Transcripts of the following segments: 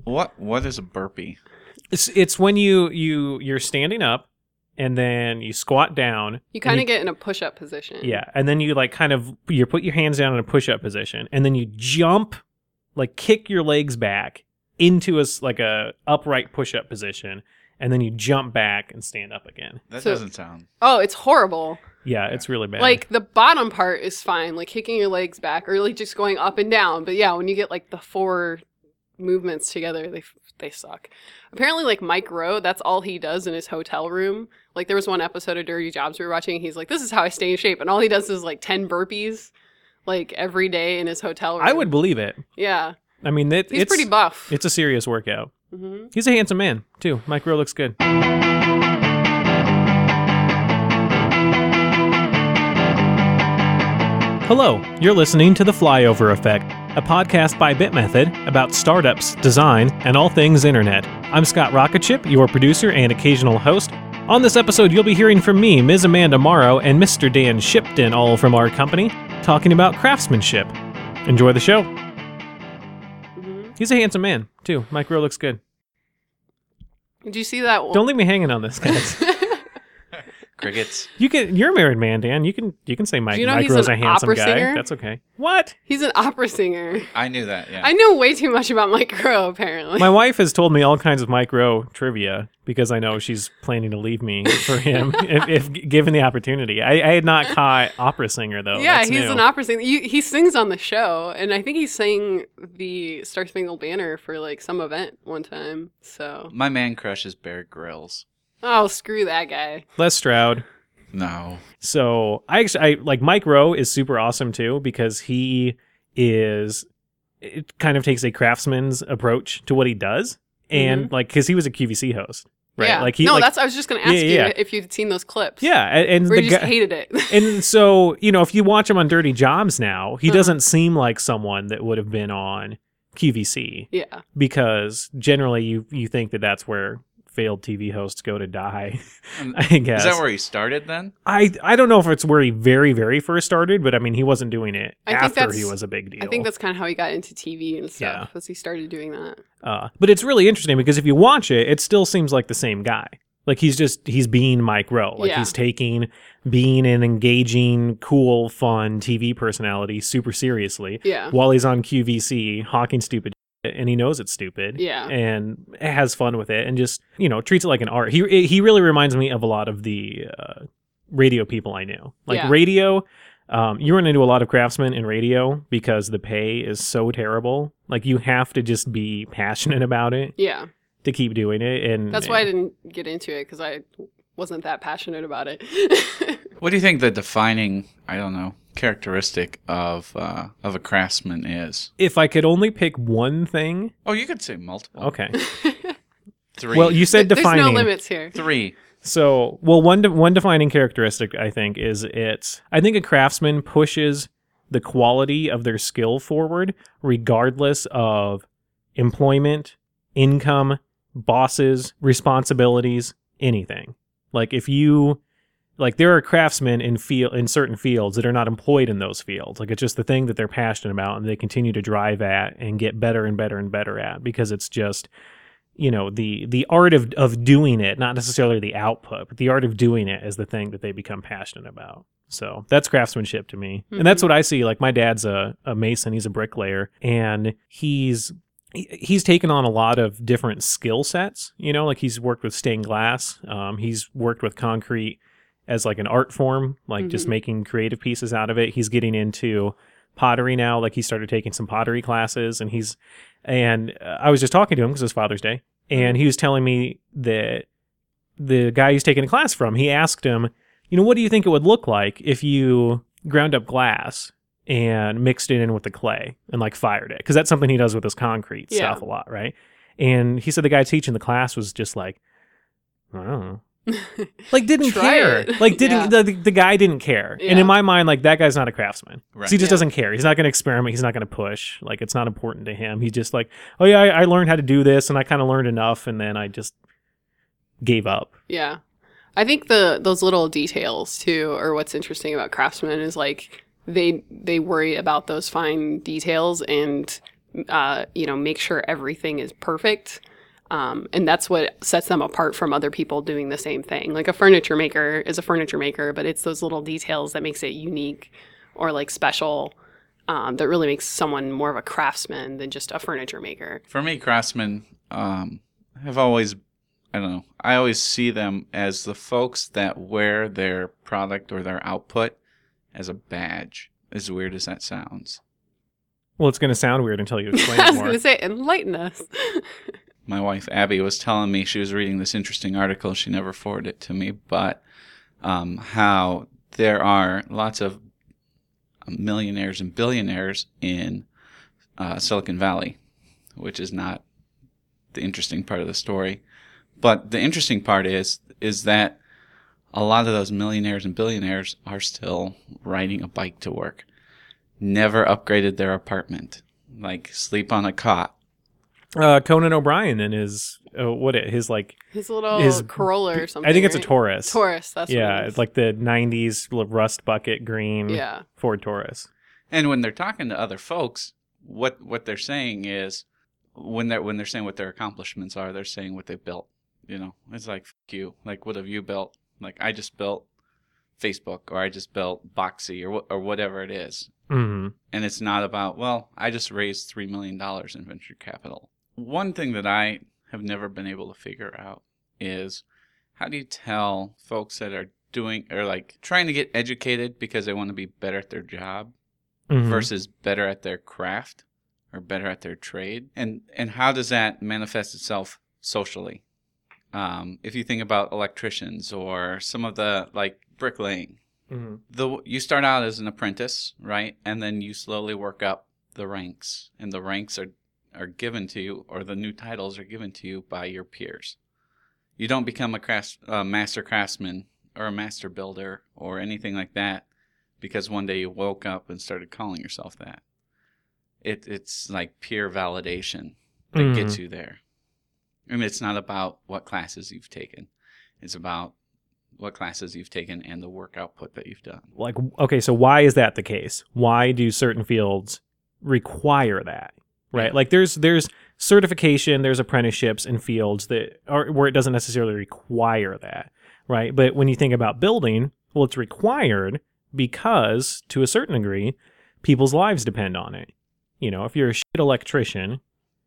What is a burpee? It's when you're standing up and then you squat down. You kind of get in a push-up position. Yeah, and then you you put your hands down in a push-up position, and then you jump, kick your legs back into a upright push-up position, and then you jump back and stand up again. That doesn't sound... Oh, it's horrible. Yeah, it's really bad. The bottom part is fine, kicking your legs back, or just going up and down. But yeah, when you get the 4 movements together, they suck. Apparently, Mike Rowe, that's all he does in his hotel room. There was one episode of Dirty Jobs we were watching. He's like, this is how I stay in shape. And all he does is 10 burpees, every day in his hotel room. I would believe it. Yeah. I mean, he's pretty buff. It's a serious workout. Mm-hmm. He's a handsome man, too. Mike Rowe looks good. Hello, you're listening to The Flyover Effect, a podcast by BitMethod about startups, design, and all things internet. I'm Scott Rocketship, your producer and occasional host. On this episode, you'll be hearing from me, Ms. Amanda Morrow, and Mr. Dan Shipton, all from our company, talking about craftsmanship. Enjoy the show. Mm-hmm. He's a handsome man, too. Mike Rowe looks good. Did you see that one? Don't leave me hanging on this, guys. Crickets. You're a married man, Dan. You can say Mike Rowe's a handsome guy. Singer? That's okay. What? He's an opera singer. I knew that, yeah. I know way too much about Mike Rowe, apparently. My wife has told me all kinds of Mike Rowe trivia because I know she's planning to leave me for him if given the opportunity. I had not caught opera singer, though. Yeah, That's he's new. an opera singer. He sings on the show, and I think he sang the Star Spangled Banner for some event one time. So My man crush is Bear Grylls. Oh, screw that guy. Les Stroud. No. So I Mike Rowe is super awesome too because it kind of takes a craftsman's approach to what he does, and because he was a QVC host, right? Yeah. I was just going to ask you if you'd seen those clips. Yeah, and or you just hated it. And so if you watch him on Dirty Jobs now, he doesn't seem like someone that would have been on QVC. Yeah, because generally you think that that's where failed TV hosts go to die, I guess. Is that where he started then? I don't know if it's where he very, very first started, but I mean, he wasn't doing it after he was a big deal. I think that's kind of how he got into TV and stuff, was he started doing that. But it's really interesting because if you watch it, it still seems like the same guy. He's being Mike Rowe. He's taking being an engaging, cool, fun TV personality super seriously. Yeah. While he's on QVC hawking stupid and he knows it's stupid. Yeah. And has fun with it and just, treats it like an art. He really reminds me of a lot of the radio people I knew. Radio, you run into a lot of craftsmen in radio because the pay is so terrible. You have to just be passionate about it. Yeah. To keep doing it. And that's why I didn't get into it because I wasn't that passionate about it. What do you think the defining, characteristic of a craftsman is? If I could only pick one thing. Oh, you could say multiple. Okay. 3. Well, you said defining. There's no limits here. 3. So, one defining characteristic, I think, is I think a craftsman pushes the quality of their skill forward regardless of employment, income, bosses, responsibilities, anything. If you... there are craftsmen in certain fields that are not employed in those fields. It's just the thing that they're passionate about and they continue to drive at and get better and better and better at because it's just, the art of doing it, not necessarily the output, but the art of doing it is the thing that they become passionate about. So that's craftsmanship to me. Mm-hmm. And that's what I see. My dad's a mason, he's a bricklayer, and he's taken on a lot of different skill sets, he's worked with stained glass, he's worked with concrete as an art form, just making creative pieces out of it. He's getting into pottery now. He started taking some pottery classes and I was just talking to him because it was Father's Day. And he was telling me that the guy he's taking a class from, he asked him, what do you think it would look like if you ground up glass and mixed it in with the clay and fired it? Because that's something he does with his concrete stuff a lot, right? And he said the guy teaching the class was just I don't know. Didn't care. The guy didn't care. Yeah. And in my mind, that guy's not a craftsman. Right. So he just doesn't care. He's not going to experiment. He's not going to push. It's not important to him. He's just oh yeah, I learned how to do this and I kind of learned enough and then I just gave up. Yeah. I think those little details too are what's interesting about craftsmen is they worry about those fine details and make sure everything is perfect. And that's what sets them apart from other people doing the same thing. Like a furniture maker is a furniture maker, but it's those little details that makes it unique or like special, that really makes someone more of a craftsman than just a furniture maker. For me, craftsmen have always, I don't know, I always see them as the folks that wear their product or their output as a badge, as weird as that sounds. Well, it's going to sound weird until you explain I it was more. going to say, enlighten us. My wife, Abby, was telling me she was reading this interesting article. She never forwarded it to me, but how there are lots of millionaires and billionaires in Silicon Valley, which is not the interesting part of the story. But the interesting part is that a lot of those millionaires and billionaires are still riding a bike to work. Never upgraded their apartment. Like, sleep on a cot. Conan O'Brien and his his little Corolla or something. I think it's a right? Taurus. Taurus, that's what it is. It's like the 90s rust bucket green Yeah. Ford Taurus. And when they're talking to other folks, what they're saying is, when they're saying what their accomplishments are, they're saying what they built. You know, it's like, fuck you. Like, what have you built? Like, I just built Facebook, or I just built Boxy, or whatever it is. Mm-hmm. And it's not about, well, I just raised $3 million in venture capital. One thing that I have never been able to figure out is, how do you tell folks that are doing, or like trying to get educated because they want to be better at their job, Mm-hmm. versus better at their craft or better at their trade? And how does that manifest itself socially? If you think about electricians or some of the, like, bricklaying, Mm-hmm. you start out as an apprentice, right? And then you slowly work up the ranks, and the ranks are given to you, or the new titles are given to you by your peers. You don't become a master craftsman or a master builder or anything like that because one day you woke up and started calling yourself that. It's like peer validation that gets you there. And it's not about what classes you've taken. It's about what classes you've taken and the work output that you've done. Like, okay, so why is that the case? Why do certain fields require that? Right? Yeah. Like, there's certification, there's apprenticeships in fields that are where it doesn't necessarily require that, right? But when you think about building, well, it's required because, to a certain degree, people's lives depend on it. You know, if you're a shit electrician,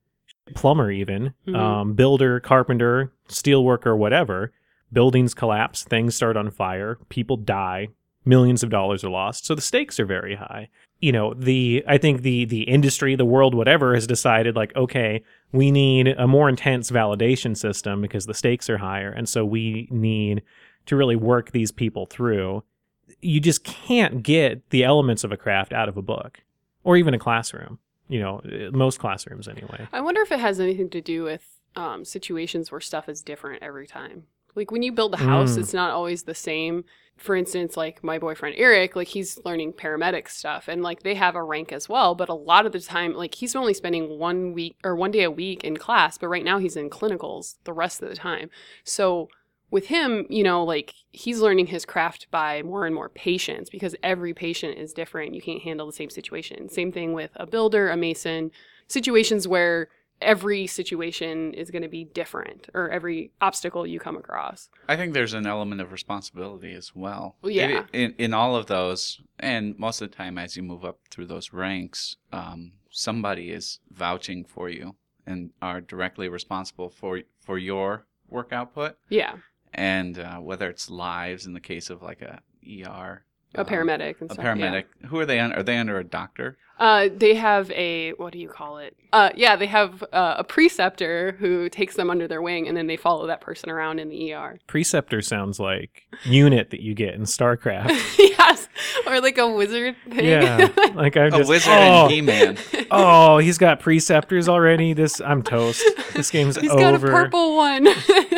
plumber even, builder, carpenter, steel worker, whatever, buildings collapse, things start on fire, people die, millions of dollars are lost. So the stakes are very high. You know, I think the industry, the world, whatever, has decided, like, okay, we need a more intense validation system because the stakes are higher. And so we need to really work these people through. You just can't get the elements of a craft out of a book or even a classroom. You know, most classrooms anyway. I wonder if it has anything to do with situations where stuff is different every time. Like, when you build a house, it's not always the same. For instance, like my boyfriend Eric, like, he's learning paramedic stuff, and like they have a rank as well. But a lot of the time, like, he's only spending 1 week or 1 day a week in class, but right now he's in clinicals the rest of the time. So with him, you know, like, he's learning his craft by more and more patience because every patient is different. You can't handle the same situation. Same thing with a builder, a mason, situations where every situation is going to be different, or every obstacle you come across. I think there's an element of responsibility as well. Yeah. In all of those, and most of the time as you move up through those ranks, somebody is vouching for you and are directly responsible for your work output. Yeah. And whether it's lives in the case of like a ER. A paramedic and a stuff. paramedic. Yeah. Who are they under? Are they under a doctor? They have a, what do you call it? They have a preceptor who takes them under their wing, and then they follow that person around in the ER. Preceptor sounds like unit that you get in StarCraft. Yes, or like a wizard thing. Yeah, like I just a wizard and He-Man. Oh, he's got preceptors already. I'm toast. This game's He's over. got a purple one.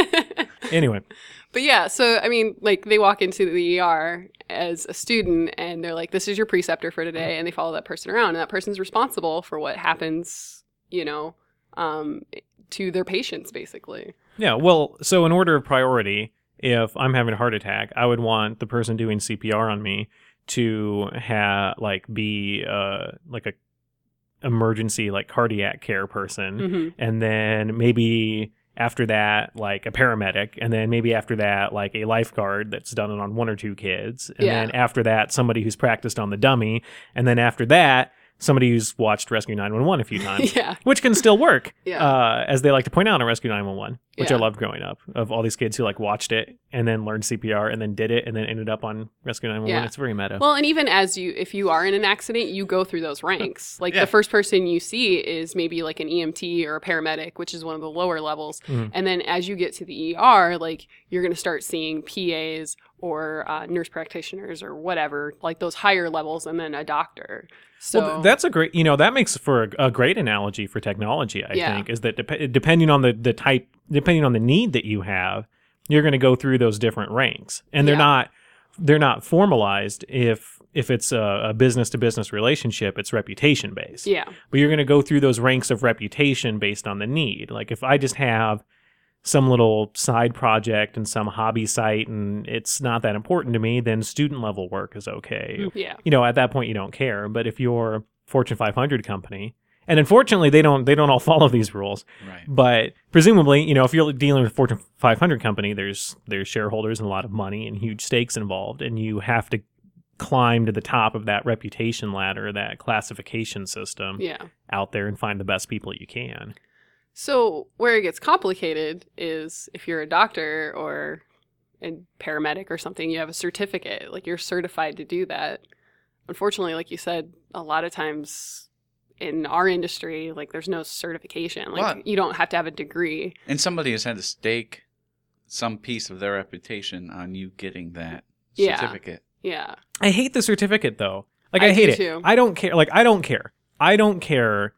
Anyway. But yeah, so I mean, like, they walk into the ER as a student and they're like, this is your preceptor for today. And they follow that person around, and that person's responsible for what happens, you know, to their patients, basically. Yeah, well, so in order of priority, if I'm having a heart attack, I would want the person doing CPR on me to be like a emergency like cardiac care person, Mm-hmm. and then maybe after that like a paramedic, and then maybe after that like a lifeguard that's done it on one or two kids, and Yeah. then after that somebody who's practiced on the dummy, and then after that somebody who's watched Rescue 911 a few times. Yeah. Which can still work, Yeah. as they like to point out on Rescue 911, which I Yeah. loved growing up, of all these kids who like watched it and then learned CPR and then did it and then ended up on Rescue 911. Yeah. It's very meta. Well, and even if you are in an accident, you go through those ranks. Like Yeah. the first person you see is maybe like an EMT or a paramedic, which is one of the lower levels. Mhm. And then as you get to the ER, like you're going to start seeing PAs or nurse practitioners or whatever, like those higher levels, and then a doctor. So Well, that's a great, that makes for a great analogy for technology, I Yeah. think, is that depending on the type, depending on the need that you have, you're going to go through those different ranks. And they're not formalized if it's a business to business relationship, it's reputation based. yeah, But you're going to go through those ranks of reputation based on the need. Like if I just have some little side project and some hobby site and it's not that important to me, then student level work is okay. yeah, At that point you don't care. But if you're Fortune 500 company, and unfortunately they don't all follow these rules, Right. but presumably, if you're dealing with a Fortune 500 company, there's shareholders and a lot of money and huge stakes involved, and you have to climb to the top of that reputation ladder, that classification system yeah. out there and find the best people you can. So where it gets complicated is if you're a doctor or a paramedic or something, you have a certificate, like you're certified to do that. Unfortunately, like you said, a lot of times in our industry, like there's no certification. Like What? you don't have to have a degree. And somebody has had to stake some piece of their reputation on you getting that Yeah. certificate. Yeah. I hate the certificate though. Like I I hate do it. too. I don't care. Like I don't care. I don't care.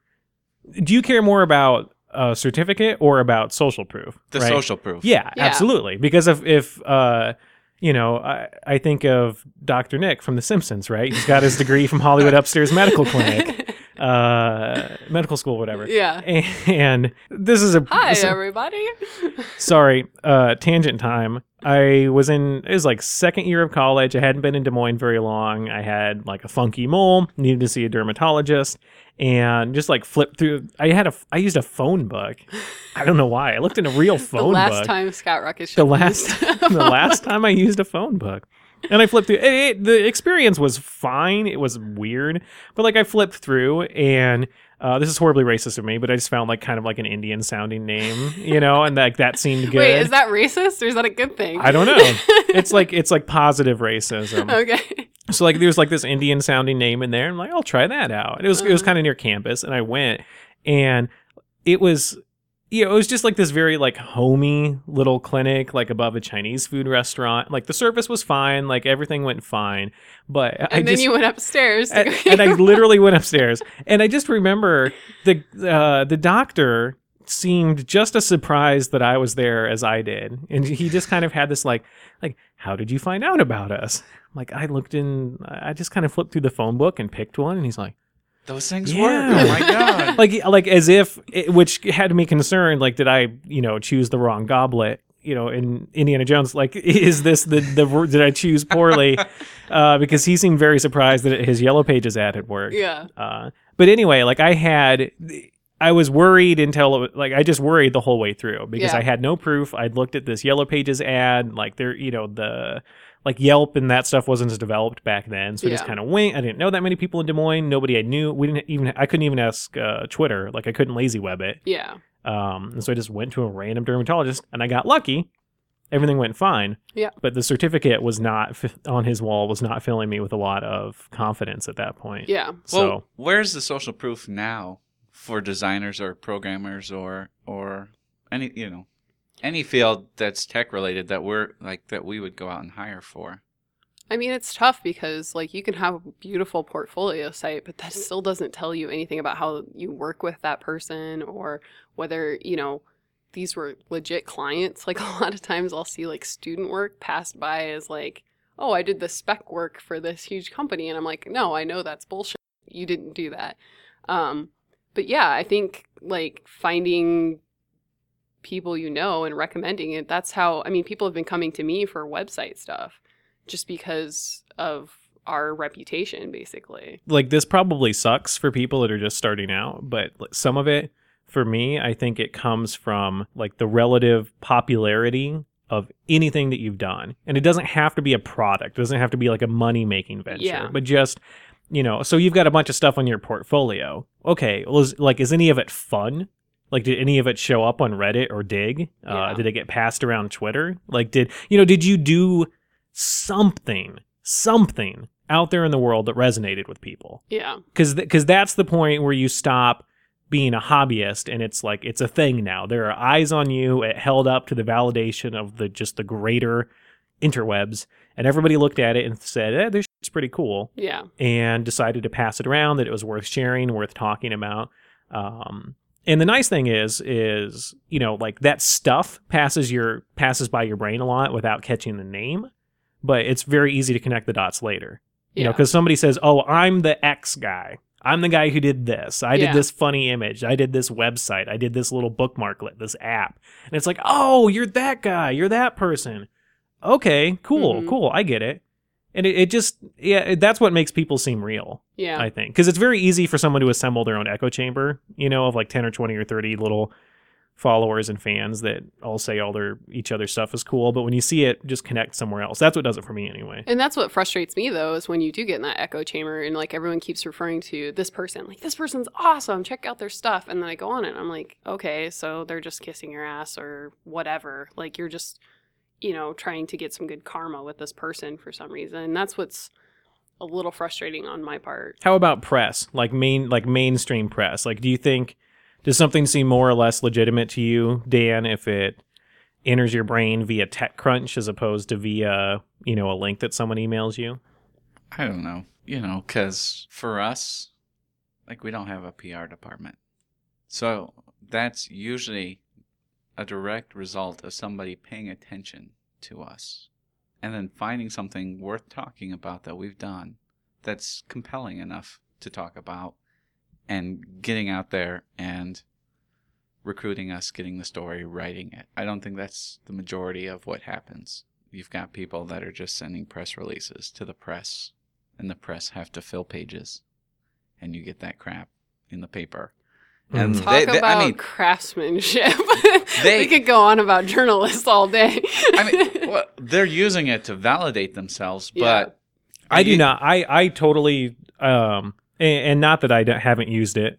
Do you care more about a certificate or about social proof? The right? social proof. Yeah, Yeah. absolutely. Because if I think of Dr. Nick from The Simpsons, right? He's got his degree from Hollywood Upstairs Medical Clinic, medical school, whatever. Yeah. And this is a Hi, this- everybody. sorry, tangent time. It was like second year of college. I hadn't been in Des Moines very long. I had like a funky mole, needed to see a dermatologist, and just like flipped through. I used a phone book. I don't know why. I looked in a real The phone last book. time Scott Ruckus The last time I used a phone book. And I flipped through. The experience was fine. It was weird. But like I flipped through and this is horribly racist of me, but I just found like kind of like an Indian sounding name, and like that seemed good. Wait, is that racist or is that a good thing? I don't know. It's like positive racism. Okay. So like there's like this Indian sounding name in there. And I'm like, I'll try that out. And it was kind of near campus, and I went, and it was it was just like this very like homey little clinic, like above a Chinese food restaurant. Like the service was fine, like everything went fine, but And then you went upstairs. To go and I literally went upstairs, and I just remember the doctor seemed just as surprised that I was there as I did, and he just kind of had this like how did you find out about us? Like I just kind of flipped through the phone book and picked one, and he's like, Those things Yeah. work. Oh my god. like as if which had me concerned, like did I choose the wrong goblet, in Indiana Jones, like is this the did I choose poorly? Because he seemed very surprised that his Yellow Pages ad had worked. Yeah. But anyway, like I was worried until I just worried the whole way through because Yeah. I had no proof. I'd looked at this Yellow Pages ad, like there, the like Yelp and that stuff wasn't as developed back then, so I just Yeah. kind of went. I didn't know that many people in Des Moines. Nobody I knew. I couldn't even ask Twitter. Like I couldn't lazy web it. Yeah. And so I just went to a random dermatologist, and I got lucky. Everything went fine. Yeah. But the certificate was not on his wall. Was not filling me with a lot of confidence at that point. Yeah. So. Well, where's the social proof now for designers or programmers or any field that's tech related that we would go out and hire for? I mean, it's tough because like you can have a beautiful portfolio site, but that still doesn't tell you anything about how you work with that person or whether, these were legit clients. Like a lot of times I'll see like student work passed by as like, oh, I did the spec work for this huge company. And I'm like, no, I know that's bullshit. You didn't do that. But yeah, I think like finding people and recommending it, that's how, people have been coming to me for website stuff just because of our reputation, basically. Like, this probably sucks for people that are just starting out, but some of it, for me, I think it comes from like the relative popularity of anything that you've done. And it doesn't have to be a product. It doesn't have to be like a money-making venture, Yeah. but just, so you've got a bunch of stuff on your portfolio. Okay, well, is any of it fun? Like, did any of it show up on Reddit or Dig? Yeah. Did it get passed around Twitter? Like, did you do something out there in the world that resonated with people? Yeah. Because that's the point where you stop being a hobbyist and it's like, it's a thing now. There are eyes on you. It held up to the validation of the greater interwebs. And everybody looked at it and said, this shit's pretty cool. Yeah. And decided to pass it around, that it was worth sharing, worth talking about. And the nice thing is, like, that stuff passes by your brain a lot without catching the name, but it's very easy to connect the dots later. Yeah. Because somebody says, oh, I'm the X guy. I'm the guy who did this. I did Yeah. this funny image. I did this website. I did this little bookmarklet, this app. And it's like, oh, you're that guy. You're that person. Okay, cool, Mhm. cool. I get it. And it just, that's what makes people seem real. Yeah. I think. Because it's very easy for someone to assemble their own echo chamber, of like 10 or 20 or 30 little followers and fans that all say each other's stuff is cool. But when you see it just connect somewhere else, that's what does it for me anyway. And that's what frustrates me, though, is when you do get in that echo chamber and like everyone keeps referring to this person, like, this person's awesome, check out their stuff. And then I go on it and I'm like, okay, so they're just kissing your ass or whatever. Like, you're just, trying to get some good karma with this person for some reason. And that's what's a little frustrating on my part. How about press? Like mainstream press? Like, does something seem more or less legitimate to you, Dan, if it enters your brain via TechCrunch as opposed to via, a link that someone emails you? I don't know. Because for us, like, we don't have a PR department. So that's usually a direct result of somebody paying attention to us and then finding something worth talking about that we've done that's compelling enough to talk about and getting out there and recruiting us, getting the story, writing it. I don't think that's the majority of what happens. You've got people that are just sending press releases to the press, and the press have to fill pages, and you get that crap in the paper. And Talk about craftsmanship. We could go on about journalists all day. Well, they're using it to validate themselves, Yeah. but I do not. I totally, and not that I haven't used it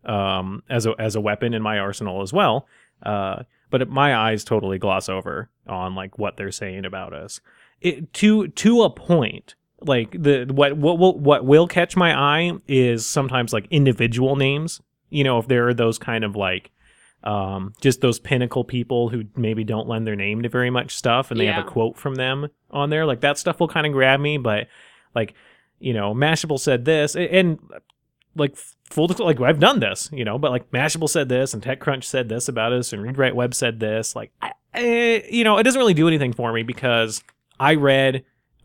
as a weapon in my arsenal as well, but my eyes totally gloss over on like what they're saying about us. To a point. Like what will catch my eye is sometimes like individual names. If there are those kind of like just those pinnacle people who maybe don't lend their name to very much stuff, and they have a quote from them on there, like that stuff will kind of grab me. But like, Mashable said this, and like full like I've done this, but like Mashable said this, and TechCrunch said this about us, and ReadWriteWeb said this. Like, it doesn't really do anything for me because I read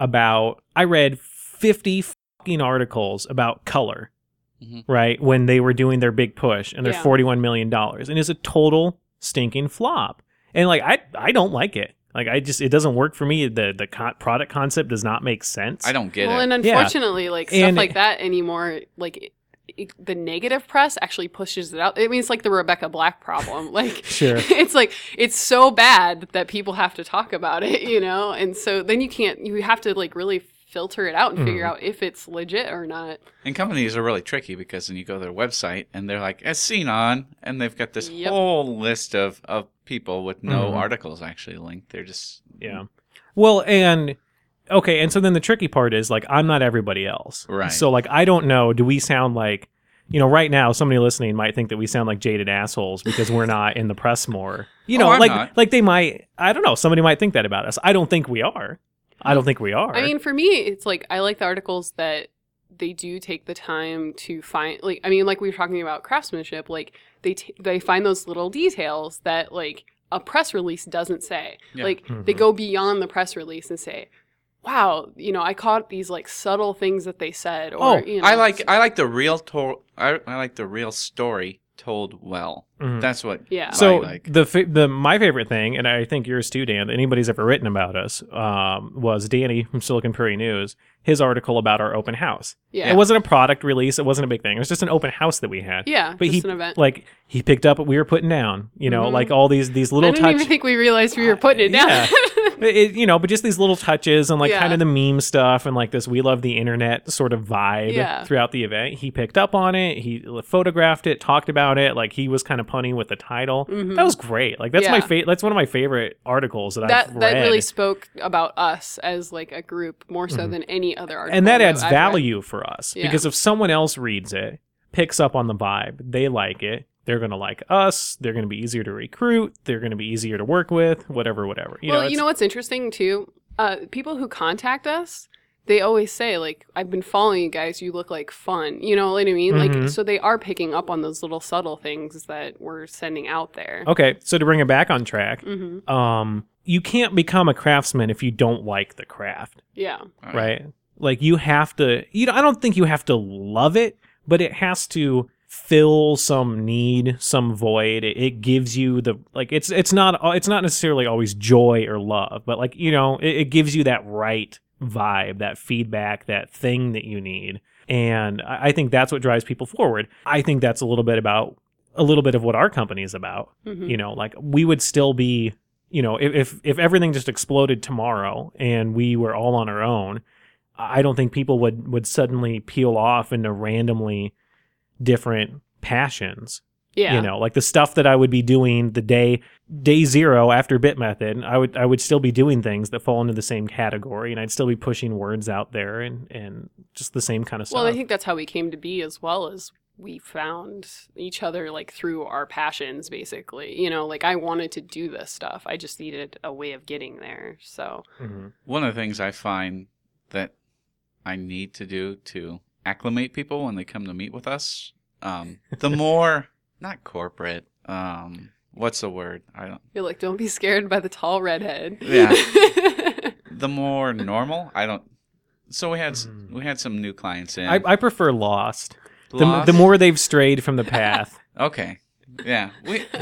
50 fucking articles about color. Mm-hmm. Right, when they were doing their big push and their $41 million, and it's a total stinking flop. And like I don't like it. Like it doesn't work for me. The product concept does not make sense. I don't get it. Well, and unfortunately, like stuff like that anymore, like the negative press actually pushes it out. I mean, it's like the Rebecca Black problem. Like, sure, it's like it's so bad that people have to talk about it, and so then you have to like really filter it out and figure out if it's legit or not. And companies are really tricky because then you go to their website and they're like, as seen on, and they've got this whole list of people with no articles actually linked. They're just... Yeah. Well, and... Okay, and so then the tricky part is, like, I'm not everybody else. Right. So, like, I don't know, do we sound like... right now, somebody listening might think that we sound like jaded assholes because we're not in the press more. I'm not. Like they might... I don't know, somebody might think that about us. I don't think we are. I mean, for me, it's like I like the articles that they do take the time to find. Like, I mean, like we were talking about craftsmanship. Like they find those little details that like a press release doesn't say. Yeah. Like they go beyond the press release and say, "Wow, I caught these like subtle things that they said." Or I like the real I like the real story told well. That's what Yeah. So I like. my favorite thing, and I think yours too, Dan, that anybody's ever written about us, was Danny from Silicon Prairie News, his article about our open house. Yeah. It wasn't a product release. It wasn't a big thing. It was just an open house that we had. Yeah, But just an event. like he picked up what we were putting down, like all these I little didn't touches. even think we realized we were putting it down. Yeah. But just these little touches and like kind of the meme stuff and like this we love the internet sort of vibe throughout the event. He picked up on it. He photographed it, talked about it. Like he was kind of punning with the title. That was great. Like that's that's one of my favorite articles that I've read. That really spoke about us as like a group more so than any other article. And that adds I've read. value for us because if someone else reads it, picks up on the vibe, they like it. They're going to like us. They're going to be easier to recruit. They're going to be easier to work with, whatever. You know what's interesting too? People who contact us, they always say, like, I've been following you guys. You look like fun. You know what I mean? Like, so they are picking up on those little subtle things that we're sending out there. Okay, so to bring it back on track, you can't become a craftsman if you don't like the craft. Yeah. Right? Like, you have to, I don't think you have to love it, but it has to fill some need, some void. It gives you the it's not necessarily always joy or love, but like it gives you that right vibe, that feedback, that thing that you need. And I think that's what drives people forward. I think that's a little bit of what our company is about. Like we would still be, if everything just exploded tomorrow and we were all on our own, I don't think people would suddenly peel off into randomly different passions. Like the stuff that I would be doing the day zero after Bit Method, I would still be doing things that fall into the same category, and I'd still be pushing words out there and just the same kind of stuff. Well, I think that's how we came to be as well, as we found each other like through our passions, basically. Like I wanted to do this stuff. I just needed a way of getting there. So one of the things I find that I need to do to acclimate people when they come to meet with us, the more not corporate, what's the word? You're like, don't be scared by the tall redhead. Yeah. The more normal, so we had some new clients in. I prefer Lost. The more they've strayed from the path. Okay. Yeah.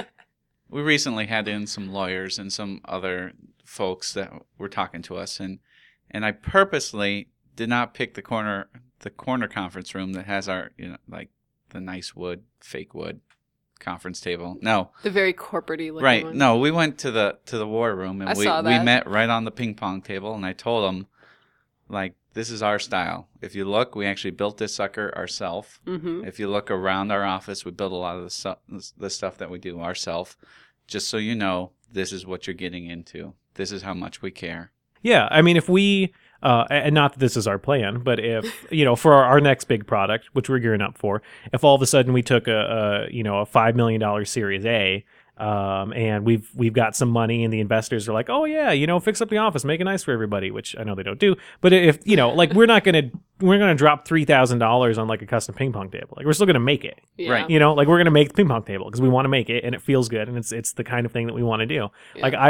We recently had in some lawyers and some other folks that were talking to us, and I purposely did not pick the corner conference room that has our, like the nice wood, fake wood conference table. No. The very corporate-y looking right. one. No, we went to the war room and we saw that. We met right on the ping pong table, and I told them, like, this is our style. If you look, we actually built this sucker ourselves. If you look around our office, we build a lot of the stuff that we do ourselves. Just so you know, this is what you're getting into. This is how much we care. Yeah, I mean, if we, and not that this is our plan, but if, for our next big product, which we're gearing up for, if all of a sudden we took a $5 million Series A, and we've got some money and the investors are like, oh yeah, fix up the office, make it nice for everybody, which I know they don't do, but if, like we're going to drop $3,000 on like a custom ping pong table. Like we're still going to make it. Yeah. Right. Like we're going to make the ping pong table because we want to make it and it feels good and it's the kind of thing that we want to do. Yeah. Like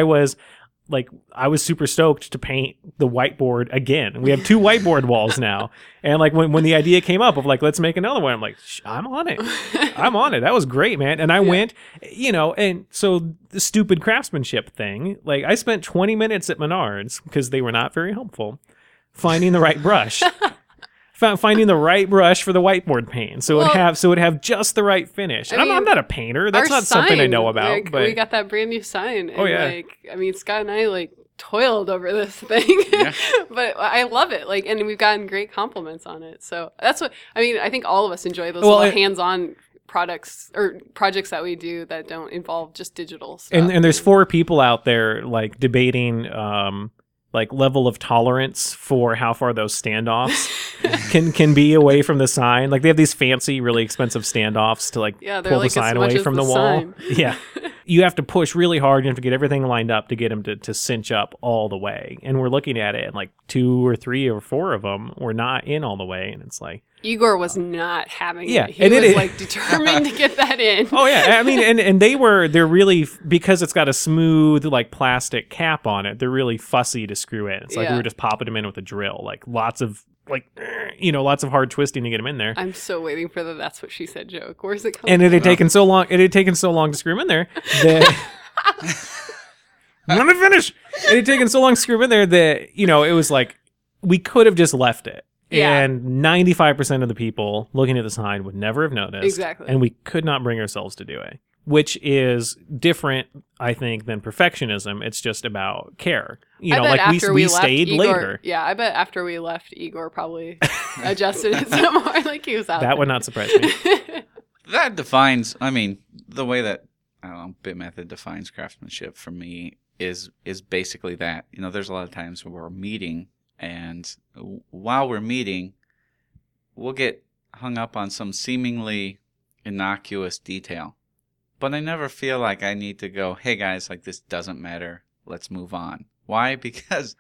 I was super stoked to paint the whiteboard again. We have 2 whiteboard walls now. And like when the idea came up of like, let's make another one, I'm like, I'm on it. I'm on it. That was great, man. And I went, and so the stupid craftsmanship thing, like I spent 20 minutes at Menards because they were not very helpful finding the right brush. Finding the right brush for the whiteboard paint, so it would have just the right finish. And I'm not a painter; that's not something I know about. Like, but we got that brand new sign. Oh yeah! Like, I mean, Scott and I toiled over this thing, but I love it. Like, and we've gotten great compliments on it. So that's what I mean. I think all of us enjoy those little hands-on products or projects that we do that don't involve just digital stuff. And there's 4 people out there like debating. Like level of tolerance for how far those standoffs can be away from the sign. Like they have these fancy, really expensive standoffs to pull the sign away from the wall. Sign. Yeah. You have to push really hard. You have to get everything lined up to get them to cinch up all the way. And we're looking at it and like 2 or 3 or 4 of them were not in all the way. And it's like, Igor was not having yeah, it. He was determined to get that in. Oh yeah, I mean, and they're really, because it's got a smooth like plastic cap on it. They're really fussy to screw in. It's like we were just popping them in with a drill. Like lots of lots of hard twisting to get him in there. I'm so waiting for the "that's what she said" joke. Where's it coming? And it had taken so long. It had taken so long to screw him in there that. Let me finish. It had taken so long to screw him in there that it was like we could have just left it. Yeah. And 95% of the people looking at the sign would never have noticed. Exactly. And we could not bring ourselves to do it, which is different, I think, than perfectionism. It's just about care. We stayed Igor, later. Yeah, I bet after we left, Igor probably adjusted it some more. Like he was out That there. would not surprise me. That defines, the way that, Bit Method defines craftsmanship for me is basically that. There's a lot of times where we're meeting, and while we're meeting, we'll get hung up on some seemingly innocuous detail. But I never feel like I need to go, hey guys, like this doesn't matter. Let's move on. Why? Because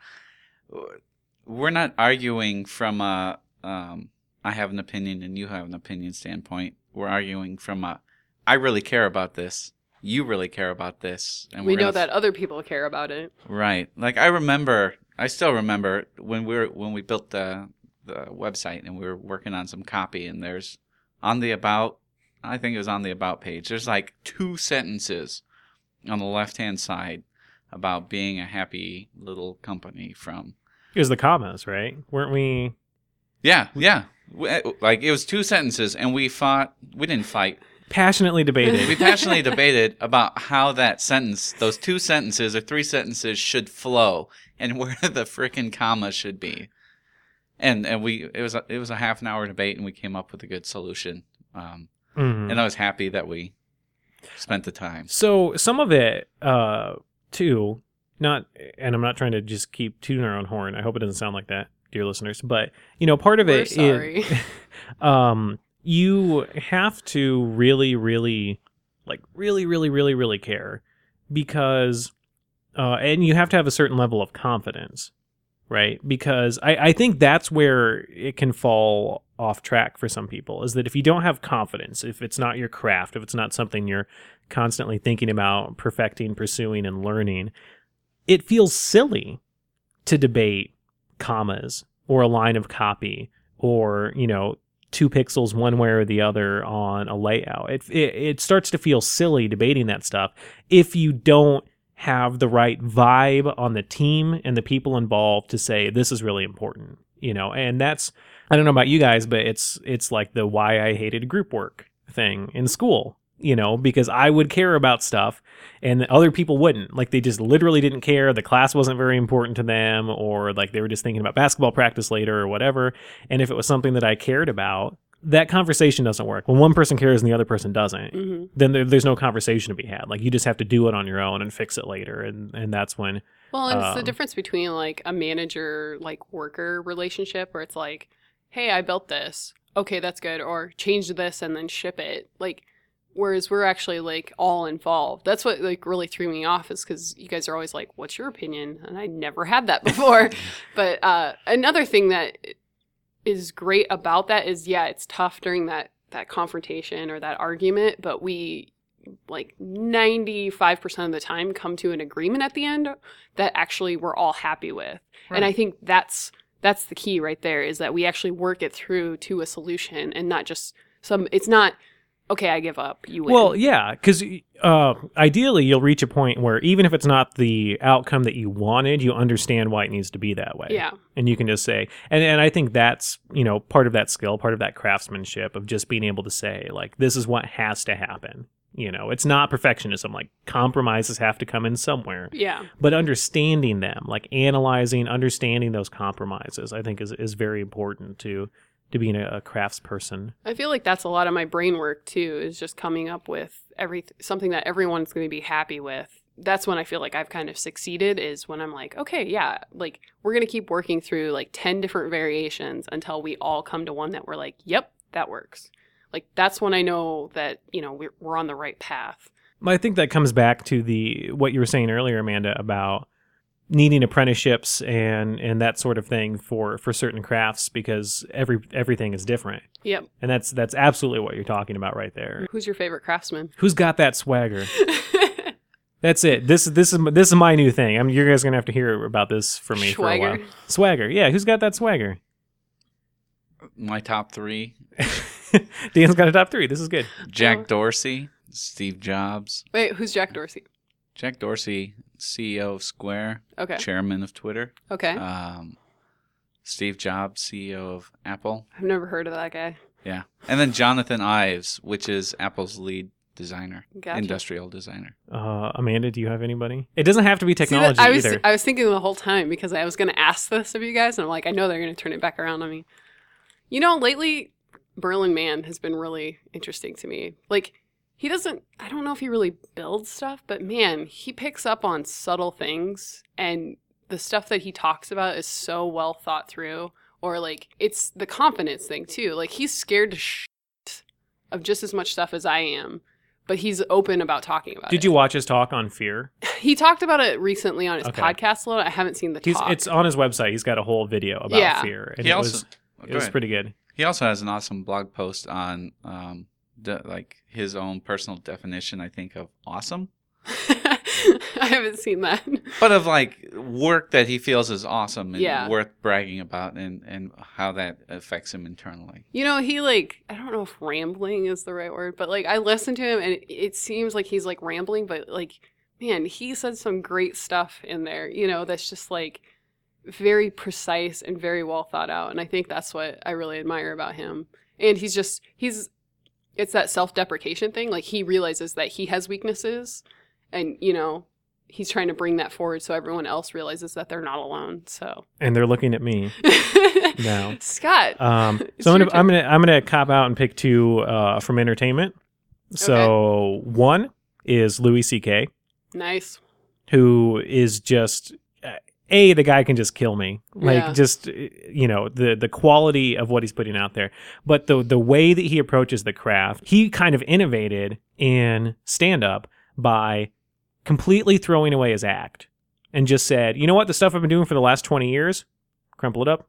we're not arguing from a I have an opinion and you have an opinion standpoint. We're arguing from a I really care about this. You really care about this. And we know that other people care about it. Right. Like I still remember when we built the website and we were working on some copy, and there's on the about page, there's like 2 sentences on the left-hand side about being a happy little company from... It was the commas, right? Weren't we... Yeah. Like, it was 2 sentences, and we didn't fight. Passionately debated. We passionately debated about how that sentence, those 2 sentences or 3 sentences should flow, and where the frickin' comma should be. And it was a half an hour debate, and we came up with a good solution. And I was happy that we spent the time. So some of it, too, and I'm not trying to just keep tooting our own horn. I hope it doesn't sound like that, dear listeners. But, part of We're it sorry. is, you have to really, really, really care, because, and you have to have a certain level of confidence, right? Because I think that's where it can fall off track for some people, is that if you don't have confidence, if it's not your craft, if it's not something you're constantly thinking about perfecting, pursuing, and learning, it feels silly to debate commas or a line of copy or, 2 pixels one way or the other on a layout. It starts to feel silly debating that stuff if you don't have the right vibe on the team and the people involved to say this is really important, and that's, I don't know about you guys, but it's like the why I hated group work thing in school, because I would care about stuff and other people wouldn't. Like, they just literally didn't care. The class wasn't very important to them, or like they were just thinking about basketball practice later or whatever. And if it was something that I cared about, that conversation doesn't work. When one person cares and the other person doesn't, then there's no conversation to be had. Like, you just have to do it on your own and fix it later. And that's when... Well, and it's the difference between like a manager, like worker relationship where it's like, hey, I built this. Okay, that's good. Or change this and then ship it. Like, whereas we're actually like all involved. That's what like really threw me off, is because you guys are always like, what's your opinion? And I never had that before. But another thing that is great about that is, yeah, it's tough during that confrontation or that argument, but we like 95% of the time come to an agreement at the end that actually we're all happy with. Right. And I think that's the key right there, is that we actually work it through to a solution and not just it's not, okay, I give up, you win. Well, yeah, because ideally you'll reach a point where even if it's not the outcome that you wanted, you understand why it needs to be that way. Yeah. And you can just say, and I think that's, part of that skill, part of that craftsmanship of just being able to say, like, this is what has to happen. It's not perfectionism. Like, compromises have to come in somewhere. Yeah. But understanding them, like understanding those compromises, I think is very important to being a craftsperson. I feel like that's a lot of my brain work too, is just coming up with something that everyone's going to be happy with. That's when I feel like I've kind of succeeded, is when I'm like, okay, yeah, like we're going to keep working through like 10 different variations until we all come to one that we're like, yep, that works. Like, that's when I know that, we're on the right path. I think that comes back to what you were saying earlier, Amanda, about needing apprenticeships and that sort of thing for certain crafts, because everything is different. Yep. And that's absolutely what you're talking about right there. Who's your favorite craftsman? Who's got that swagger? That's it. This is my new thing. You guys are gonna have to hear about this from me for a while. Swagger. Yeah. Who's got that swagger? My top three: Dan's got a top 3. This is good. Jack Dorsey, Steve Jobs. Wait, who's Jack Dorsey? Jack Dorsey, CEO of Square, Okay. chairman of Twitter. Okay. Steve Jobs, CEO of Apple. I've never heard of that guy. Yeah. And then Jonathan Ives, which is Apple's lead designer, Gotcha. industrial designer. Amanda, do you have anybody? It doesn't have to be See, technology either. I was thinking the whole time because I was going to ask this of you guys, and I'm like, I know they're going to turn it back around on me. You know, lately, Berlin Man has been really interesting to me. Like, I don't know if he really builds stuff, but man, he picks up on subtle things, and the stuff that he talks about is so well thought through. Or, like, it's the confidence thing, too. Like, he's scared to shit of just as much stuff as I am, but he's open about talking about it. Did you watch his talk on fear? He talked about it recently on his Okay. podcast a little. I haven't seen the talk. It's on his website. He's got a whole video about Yeah. fear. And He it also- was pretty good. He also has an awesome blog post on his own personal definition, I think, of awesome. I haven't seen that. But of like work that he feels is awesome and Yeah. worth bragging about, and how that affects him internally. You know, he like, I don't know if rambling is the right word, but like I listen to him and it seems like he's like rambling, but like, man, he said some great stuff in there, you know, that's just like very precise and very well thought out. And I think that's what I really admire about him. And it's that self-deprecation thing. Like he realizes that he has weaknesses and, you know, he's trying to bring that forward so everyone else realizes that they're not alone. So And they're looking at me now. Scott. It's So your I'm gonna cop out and pick 2 from entertainment. So one is Louis C.K., Nice. who is just the guy can just kill me. Like Yeah. just you know, the quality of what he's putting out there, but the way that he approaches the craft, he kind of innovated in stand up by completely throwing away his act and just said, you know what, the stuff I've been doing for the last 20 years, crumple it up,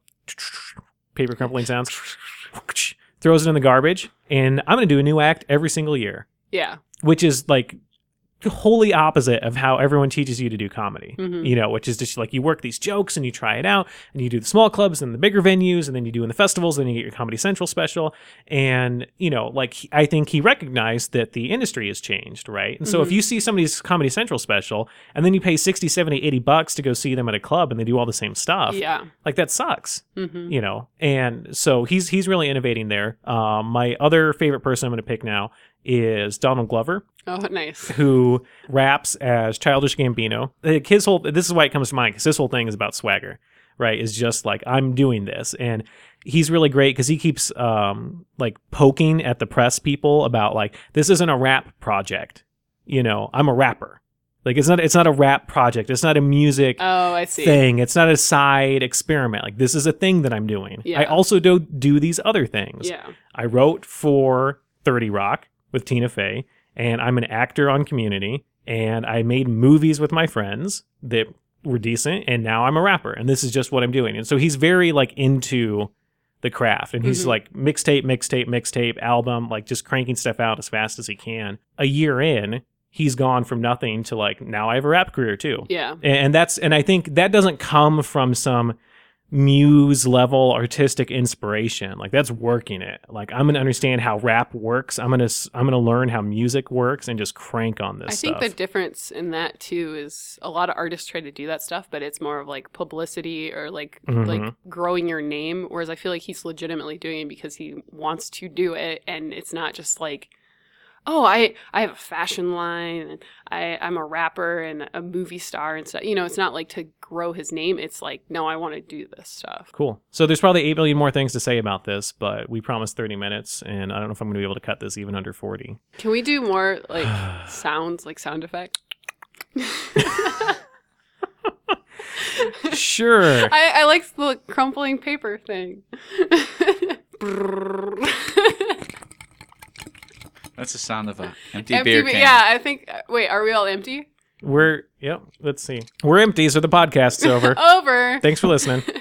paper crumpling sounds, throws it in the garbage, and I'm going to do a new act every single year, Yeah. which is like wholly opposite of how everyone teaches you to do comedy, Mhm. you know, which is just like you work these jokes and you try it out and you do the small clubs and the bigger venues and then you do in the festivals and then you get your Comedy Central special. And, you know, like I think he recognized that the industry has changed, right? And so if you see somebody's Comedy Central special and then you pay 60, 70, 80 bucks to go see them at a club and they do all the same stuff, Yeah. like that sucks, Mm-hmm. you know? And so he's really innovating there. My other favorite person I'm going to pick now is Donald Glover, Oh, nice. who raps as Childish Gambino. Like this is why it comes to mind, because his whole thing is about swagger, right? Is just like, I'm doing this. And he's really great because he keeps like poking at the press people about like, this isn't a rap project. You know, I'm a rapper. Like it's not a rap project. It's not a music Oh, I see. thing. It's not a side experiment. Like this is a thing that I'm doing. Yeah. I also do these other things. Yeah. I wrote for 30 Rock with Tina Fey, and I'm an actor on Community, and I made movies with my friends that were decent, and now I'm a rapper, and this is just what I'm doing. And so he's very like into the craft, and he's Mhm. like mixtape, album, like just cranking stuff out as fast as he can. A year in, he's gone from nothing to like, now I have a rap career too. Yeah. And I think that doesn't come from some muse level artistic inspiration. Like that's working it. Like I'm going to understand how rap works. I'm going to learn how music works and just crank on this I stuff. think the difference in that too is a lot of artists try to do that stuff, but it's more of like publicity or like Mhm. growing your name. Whereas I feel like he's legitimately doing it because he wants to do it, and it's not just like, oh, I have a fashion line and I'm a rapper and a movie star and stuff. You know, it's not like to grow his name. It's like, no, I want to do this stuff. Cool. So there's probably 8 billion more things to say about this, but we promised 30 minutes, and I don't know if I'm going to be able to cut this even under 40. Can we do more like sounds, like sound effect? Sure. I like the crumpling paper thing. That's the sound of an empty Empty, beer but can. yeah, I think. Wait, are we all empty? Let's see. We're empty, so the podcast's over. Over. Thanks for listening.